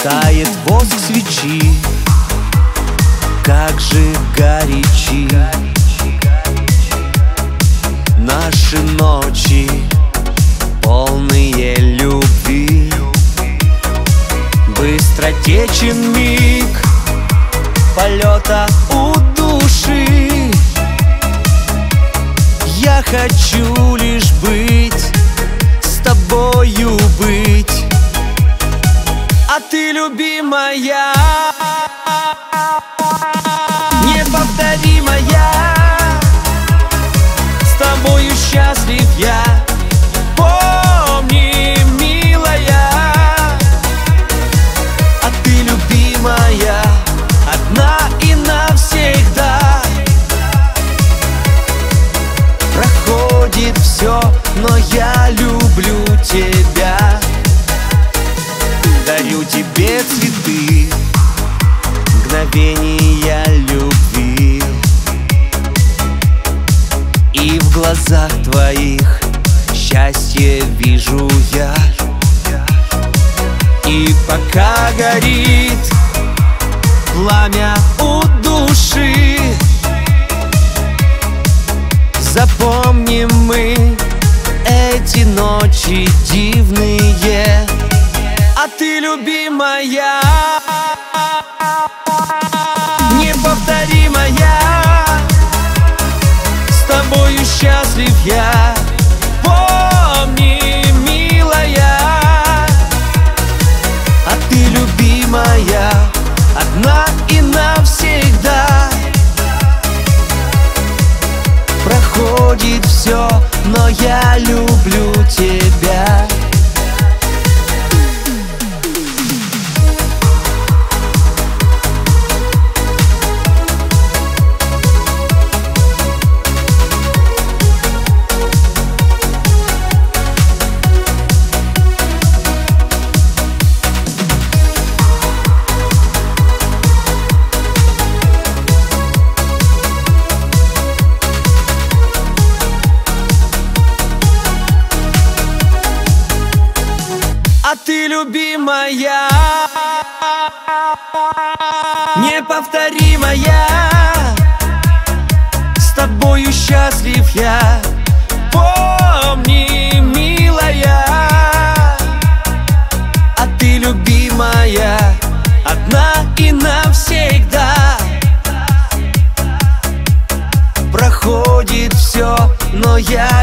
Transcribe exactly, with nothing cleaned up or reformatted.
Тает воск свечи, как же горячи наши ночи, полные любви. Быстротечен миг полета у души. Я хочу лишь быть, с тобою быть, а ты, любимая, неповторимая. С тобою счастлив я, помни, милая. А ты, любимая, одна и навсегда. Проходит все, но я люблю тебя. Дарю тебе цветы, мгновения любви. И в глазах твоих счастье вижу я. И пока горит пламя у души, запомним мы эти ночи дивные. А ты, любимая, неповторимая. С тобою счастлив я, помни, милая. А ты, любимая, одна и навсегда. Проходит все, но я люблю тебя. А ты, любимая, неповторимая. С тобою счастлив я, помни, милая. А ты, любимая, одна и навсегда. Проходит все, но я